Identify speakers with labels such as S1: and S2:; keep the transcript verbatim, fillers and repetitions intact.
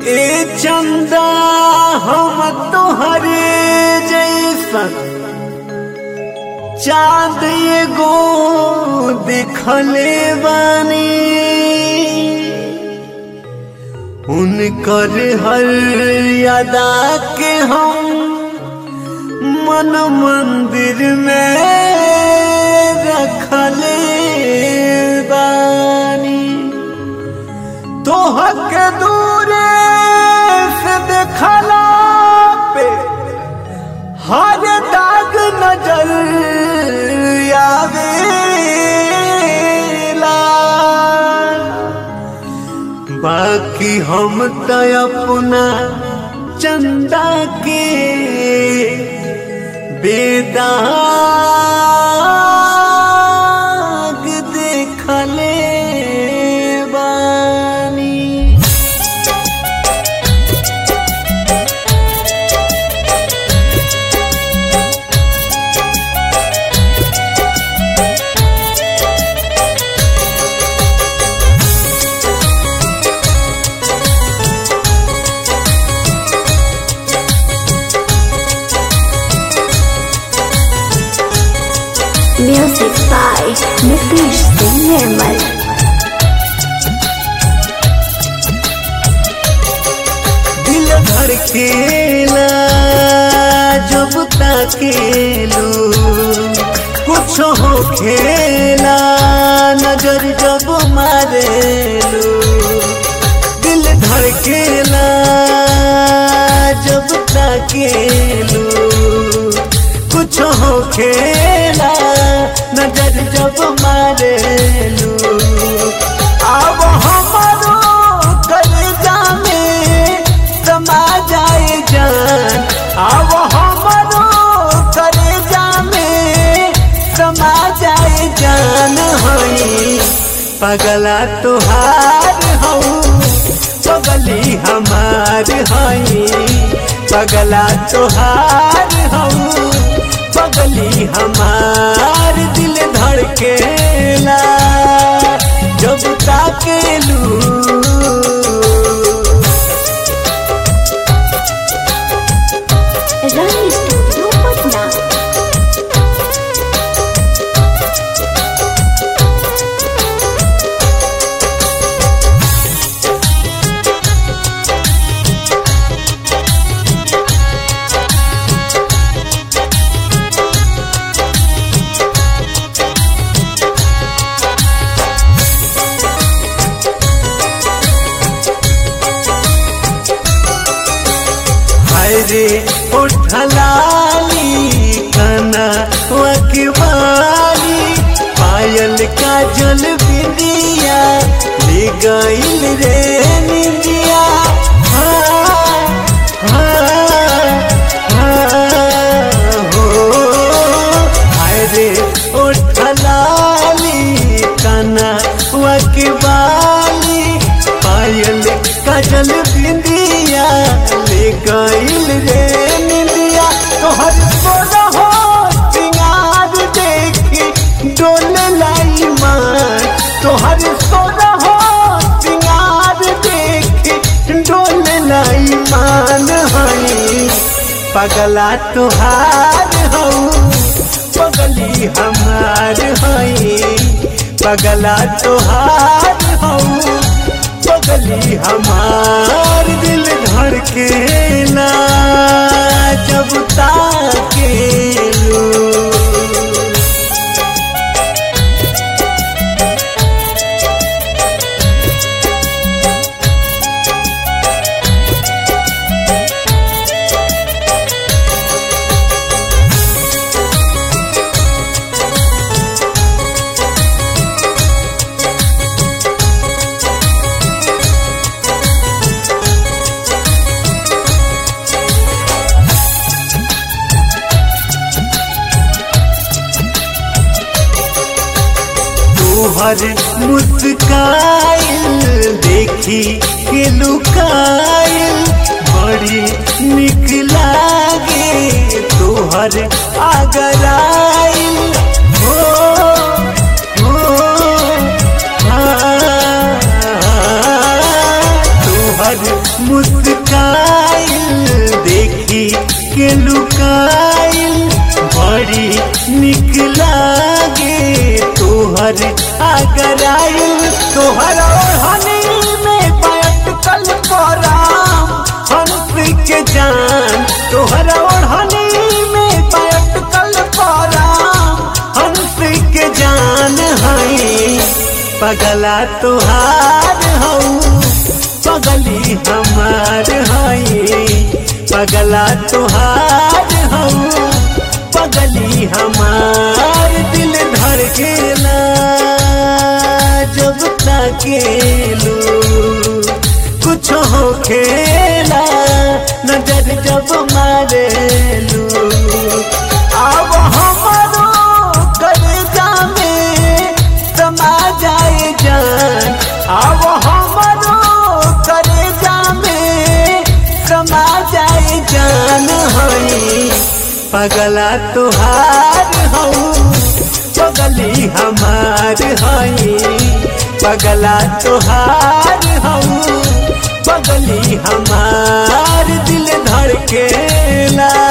S1: ए चंदा हम तोहरे जैसन चाँद एगो देखले बानी, उनकर हर यादा के हम मन मंदिर में रखले बानी। तोहर के दूरे से देखला पे हर दाग नजर आवेला, बाकी हम तो अपना चंदा के बेदाग देखले बानी।
S2: Music by Nitish Singh Nirmal।
S1: दिल धड़केला जब ताकेलू, कुछ हो खेला नजर जब मारेलू। दिल धड़केला जब ताकेलू, कुछ हो खेला नजर जब मारेलू। अब हमारो कलेजा में समा जाए जान, अब हमारो कलेजा में समा जाए जान। हई पगला तुहार हूँ पगली हमार, हई पगला तुहार हूँ पगली हमार। दिल धड़केला जब ताकेलू,
S2: Rani Studio Patna।
S1: रे उठलाली कना वकवाली, पायल का जल बिंदिया ले गईल रे निंदिया। हाँ हाँ हाँ हो हाय रे उठलाली कना वकवाली, पायल का जल बिंदिया ले गईल रे निंदिया। तोहर सोना हो सिंगार देखी डोले लाई मान, तोहर सोना हो सिंगार देखी डोले लाई मान। हई पगला तुहार हूँ पगली हमार, हई पगला तुहार हूँ पगली हमार। दिल धड़केला जब ताकेलू, तोहर मुस्काइल देखी के लुकाइल बड़ी निक लागे। तोहर आगराइल हो हो हाँ, हाँ, तोहर मुस्काइल देखी के लुकाइल बड़ी निक लागे तोहर आगराइल तोहर ओढ़नी में बैठल पराम हंस के जान तोहर ओढ़नी में बैठल पराम हंस के जान है पगला तोहार हऊ पगली हमार है पगला तोहार हऊ पगली हमार दिल धड़केला जब ताकेलू कुछ हो खेला नजर जब मारेलू अब हमारो कलेजा में समा जाए जान अब हमारो कलेजा में समा जाए जान है पगला तोहार हऊ पगली हमार है पगला तोहार हऊ पगली हमार दिल धड़केला।